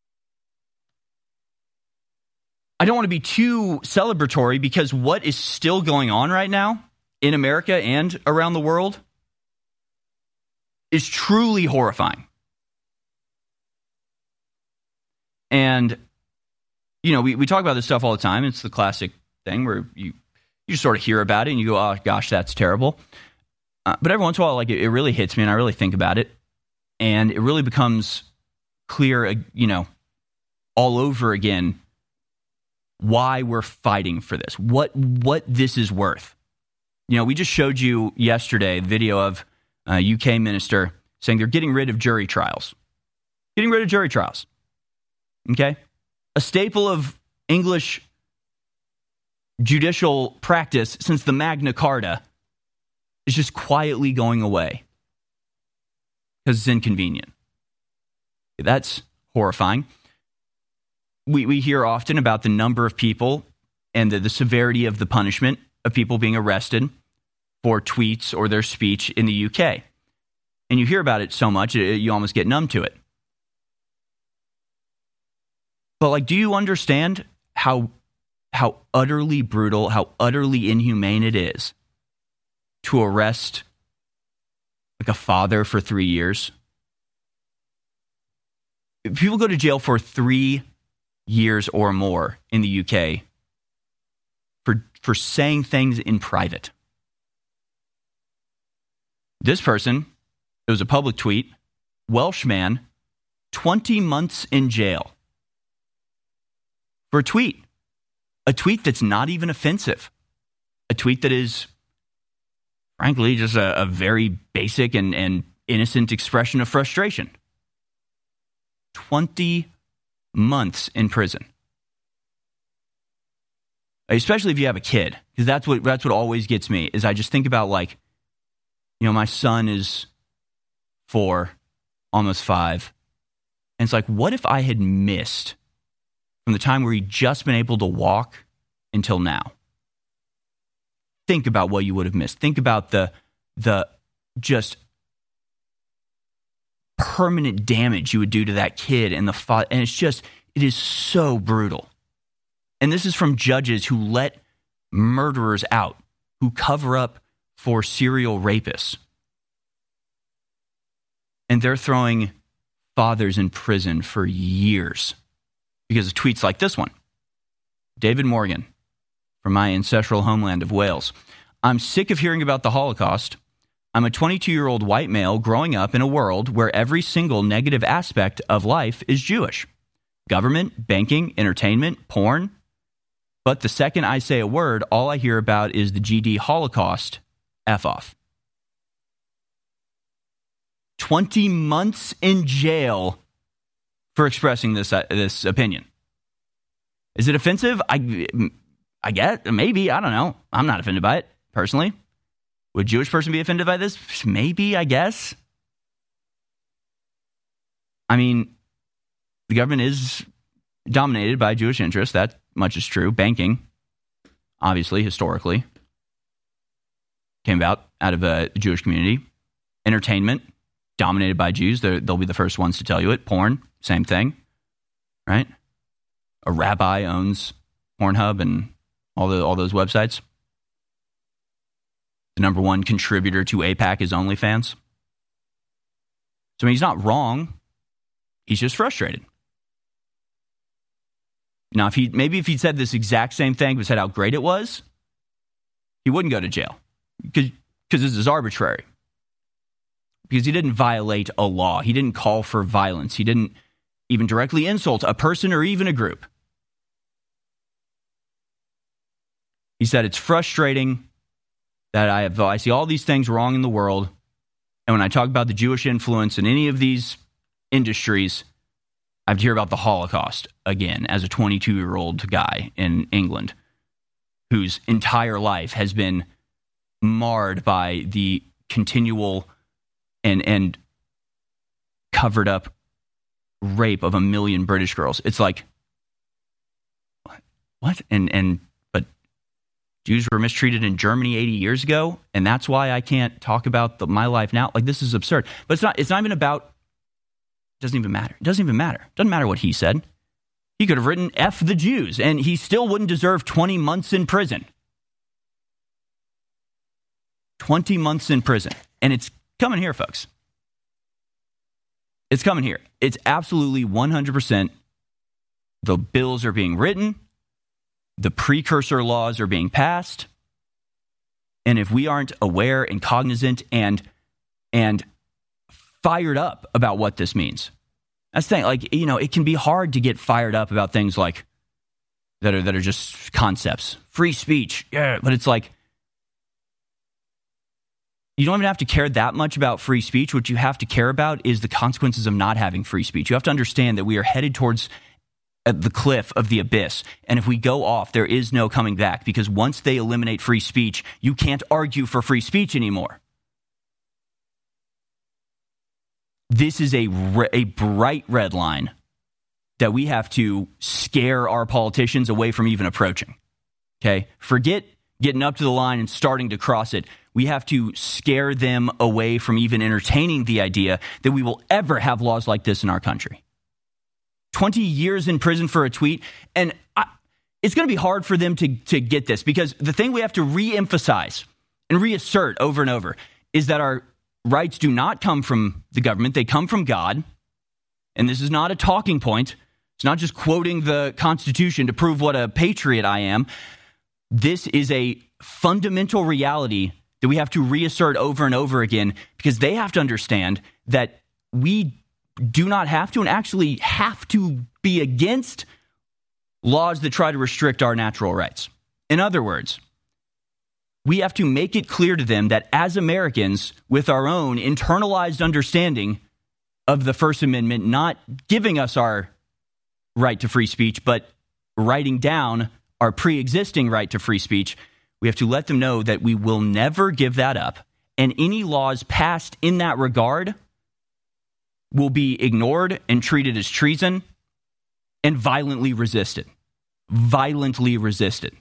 I don't want to be too celebratory, because what is still going on right now in America and around the world is truly horrifying. And, you know, we, we talk about this stuff all the time. It's the classic thing where you, you just sort of hear about it and you go, oh, gosh, that's terrible. Uh, but every once in a while, like, it, it really hits me and I really think about it. And it really becomes clear, uh, you know, all over again, why we're fighting for this, what what this is worth. You know, we just showed you yesterday the video of a U K minister saying they're getting rid of jury trials. Getting rid of jury trials. Okay? A staple of English judicial practice since the Magna Carta is just quietly going away because it's inconvenient. That's horrifying. We we hear often about the number of people and the, the severity of the punishment of people being arrested for tweets or their speech in the U K. And you hear about it so much, it, you almost get numb to it. But, like, do you understand how how utterly brutal, how utterly inhumane it is to arrest, like, a father for three years? People go to jail for three years or more in the U K for for saying things in private. This person, it was a public tweet, Welsh man, twenty months in jail for a tweet. A tweet that's not even offensive. A tweet that is, frankly, just a, a very basic and, and innocent expression of frustration. twenty months in prison. Especially if you have a kid, because that's what that's what always gets me, is I just think about, like, you know, my son is four, almost five, and it's like, what if I had missed from the time where he'd just been able to walk until now? Think about what you would have missed. Think about the the just permanent damage you would do to that kid and the fa- and it's just, it is so brutal. And this is from judges who let murderers out, who cover up for serial rapists. And they're throwing fathers in prison for years because of tweets like this one. David Morgan, from my ancestral homeland of Wales. I'm sick of hearing about the Holocaust. I'm a twenty-two-year-old white male growing up in a world where every single negative aspect of life is Jewish. Government, banking, entertainment, porn. But the second I say a word, all I hear about is the G D Holocaust. F off. twenty months in jail for expressing this uh, this opinion. Is it offensive? I, I guess, maybe. I don't know. I'm not offended by it, personally. Would a Jewish person be offended by this? Maybe, I guess. I mean, the government is dominated by Jewish interests. That much is true. Banking, obviously, historically, came about out of a Jewish community. Entertainment, dominated by Jews. They're, they'll be the first ones to tell you it. Porn, same thing, right? A rabbi owns Pornhub and all the all those websites. The number one contributor to AIPAC is OnlyFans. So I mean, he's not wrong. He's just frustrated. Now, if he maybe if he'd said this exact same thing but said how great it was, he wouldn't go to jail because because this is arbitrary. Because he didn't violate a law. He didn't call for violence. He didn't even directly insult a person or even a group. He said, it's frustrating that I have I see all these things wrong in the world, and when I talk about the Jewish influence in any of these industries, I have to hear about the Holocaust again as a twenty-two-year-old guy in England whose entire life has been marred by the continual and and covered up rape of a million British girls. It's like, what? And and but Jews were mistreated in Germany eighty years ago, and that's why I can't talk about the, my life now. Like, this is absurd. But it's not. It's not even about. It doesn't even matter. It doesn't even matter. It doesn't matter what he said. He could have written F the Jews, and he still wouldn't deserve twenty months in prison. twenty months in prison, and it's coming here, folks. It's coming here. It's absolutely one hundred percent. The bills are being written. The precursor laws are being passed. And if we aren't aware and cognizant and and fired up about what this means, that's the thing. Like, you know, it can be hard to get fired up about things like that are that are just concepts. Free speech, yeah. But it's like, you don't even have to care that much about free speech. What you have to care about is the consequences of not having free speech. You have to understand that we are headed towards the cliff of the abyss. And if we go off, there is no coming back, because once they eliminate free speech, you can't argue for free speech anymore. This is a, re- a bright red line that we have to scare our politicians away from even approaching. Okay? Forget getting up to the line and starting to cross it. We have to scare them away from even entertaining the idea that we will ever have laws like this in our country. twenty years in prison for a tweet. And I, it's going to be hard for them to, to get this, because the thing we have to re-emphasize and reassert over and over is that our rights do not come from the government. They come from God. And this is not a talking point. It's not just quoting the Constitution to prove what a patriot I am. This is a fundamental reality that we have to reassert over and over again, because they have to understand that we do not have to and actually have to be against laws that try to restrict our natural rights. In other words, we have to make it clear to them that as Americans, with our own internalized understanding of the First Amendment, not giving us our right to free speech, but writing down our pre-existing right to free speech, we have to let them know that we will never give that up, and any laws passed in that regard will be ignored and treated as treason and violently resisted. Violently resisted.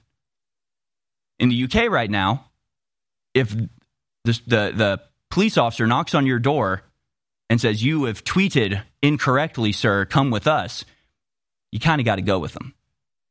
In the U K right now, if the, the, the police officer knocks on your door and says, "You have tweeted incorrectly, sir, come with us," you kind of got to go with them.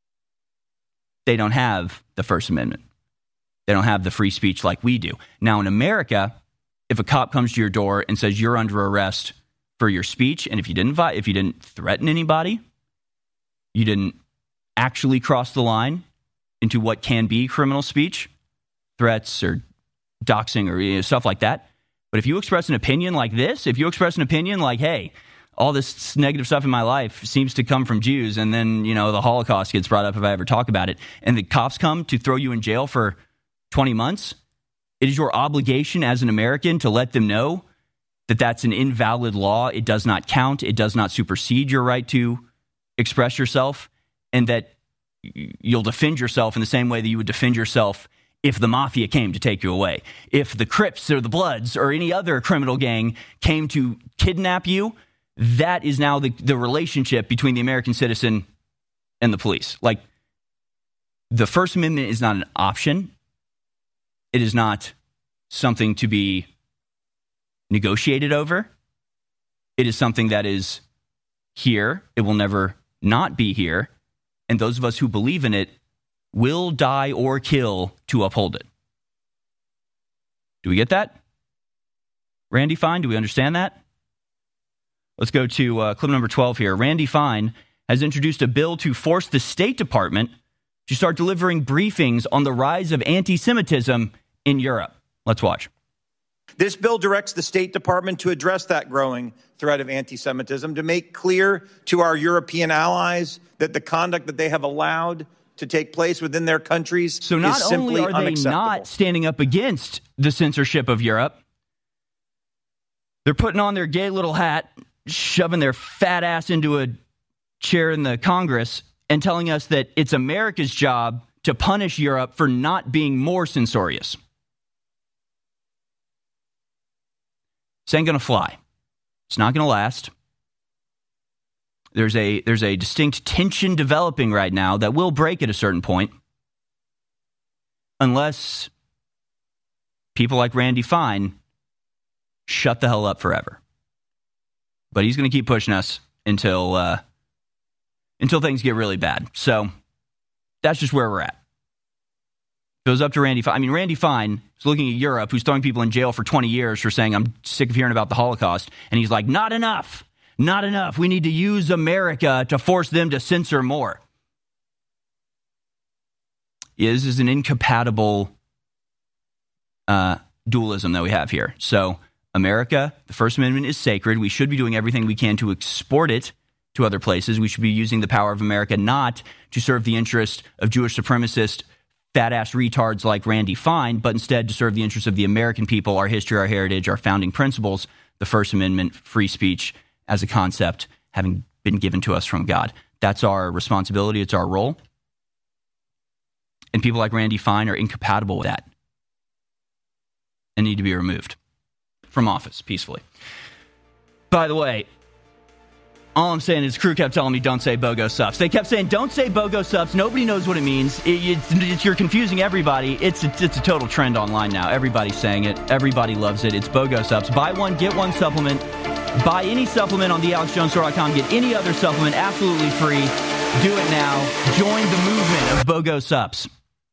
They don't have the First Amendment. They don't have the free speech like we do. Now, in America, if a cop comes to your door and says you're under arrest for your speech, and if you didn't vi- if you didn't threaten anybody, you didn't actually cross the line into what can be criminal speech, threats or doxing or you know, stuff like that. But if you express an opinion like this, if you express an opinion like, "Hey, all this negative stuff in my life seems to come from Jews, and then, you know, the Holocaust gets brought up if I ever talk about it, and the cops come to throw you in jail for twenty months, it is your obligation as an American to let them know that that's an invalid law. It does not count. It does not supersede your right to express yourself, and that you'll defend yourself in the same way that you would defend yourself if the mafia came to take you away. If the Crips or the Bloods or any other criminal gang came to kidnap you, that is now the, the relationship between the American citizen and the police. Like, the First Amendment is not an option. It is not something to be negotiated over. It is something that is here. It will never not be here. And those of us who believe in it will die or kill to uphold it. Do we get that? Randy Fine, do we understand that? Let's go to uh, clip number twelve here. Randy Fine has introduced a bill to force the State Department to start delivering briefings on the rise of anti-Semitism in Europe. Let's watch. This bill directs the State Department to address that growing threat of anti-Semitism, to make clear to our European allies that the conduct that they have allowed to take place within their countries so not is simply only are they not standing up against the censorship of Europe, they're putting on their gay little hat, shoving their fat ass into a chair in the Congress, and telling us that it's America's job to punish Europe for not being more censorious. This ain't going to fly. It's not going to last. There's a there's a distinct tension developing right now that will break at a certain point, unless people like Randy Fine shut the hell up forever. But he's going to keep pushing us until uh, until things get really bad. So that's just where we're at. It goes up to Randy Fine. I mean, Randy Fine is looking at Europe, who's throwing people in jail for twenty years for saying, I'm sick of hearing about the Holocaust. And he's like, not enough. Not enough. We need to use America to force them to censor more. Yeah, this is an incompatible uh, dualism that we have here. So America, the First Amendment is sacred. We should be doing everything we can to export it to other places. We should be using the power of America not to serve the interest of Jewish supremacist fat-ass retards like Randy Fine, but instead to serve the interests of the American people, our history, our heritage, our founding principles, the First Amendment, free speech as a concept having been given to us from God. That's our responsibility. It's our role. And people like Randy Fine are incompatible with that and need to be removed from office peacefully. By the way, all I'm saying is crew kept telling me don't say BOGO subs. They kept saying don't say BOGO subs. Nobody knows what it means. It, it's, it's, you're confusing everybody. It's a, it's a total trend online now. Everybody's saying it. Everybody loves it. It's BOGO subs. Buy one, get one supplement. Buy any supplement on the alex jones store dot com. Get any other supplement absolutely free. Do it now. Join the movement of BOGO subs.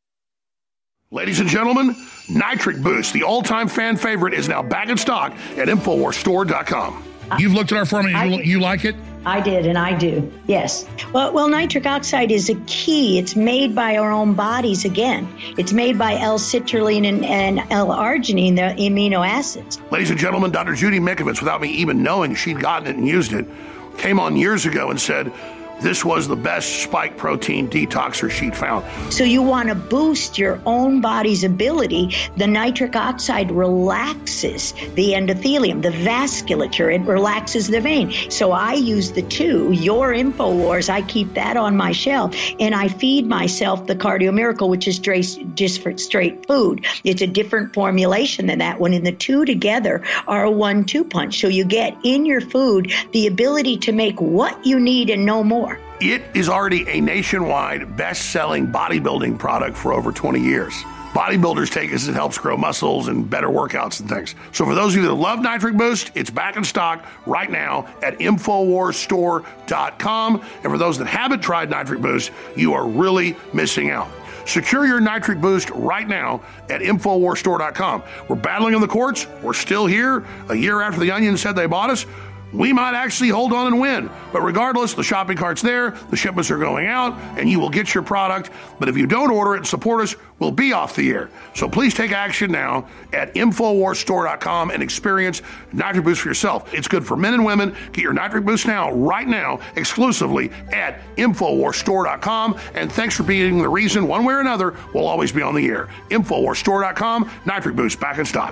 Ladies and gentlemen, Nitric Boost, the all-time fan favorite, is now back in stock at infowars store dot com. You've looked at our formula. You, you like it? I did, and I do. Yes. Well, well, nitric oxide is a key. It's made by our own bodies again. It's made by L-citrulline and, and L-arginine, the amino acids. Ladies and gentlemen, Doctor Judy Mikovits, without me even knowing she'd gotten it and used it, came on years ago and said this was the best spike protein detoxer she'd found. So you want to boost your own body's ability. The nitric oxide relaxes the endothelium, the vasculature. It relaxes the vein. So I use the two, your InfoWars, I keep that on my shelf, and I feed myself the Cardio Miracle, which is straight, just for straight food. It's a different formulation than that one, and the two together are a one two punch. So you get in your food the ability to make what you need and no more. It is already a nationwide best-selling bodybuilding product for over twenty years. Bodybuilders take it as it helps grow muscles and better workouts and things. So for those of you that love Nitric Boost, it's back in stock right now at infowars store dot com. And for those that haven't tried Nitric Boost, you are really missing out. Secure your Nitric Boost right now at infowars store dot com. We're battling in the courts. We're still here. A year after the Onion said they bought us, we might actually hold on and win. But regardless, the shopping cart's there, the shipments are going out, and you will get your product. But if you don't order it and support us, we'll be off the air. So please take action now at Infowars Store dot com and experience Nitric Boost for yourself. It's good for men and women. Get your Nitric Boost now, right now, exclusively at Infowars Store dot com. And thanks for being the reason, one way or another, we'll always be on the air. Infowars Store dot com, Nitric Boost back in stock.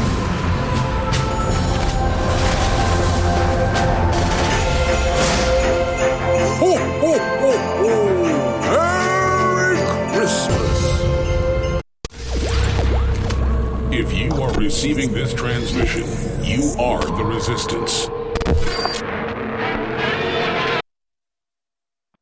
Ho, ho, ho, ho! Merry Christmas! If you are receiving this transmission, you are the Resistance.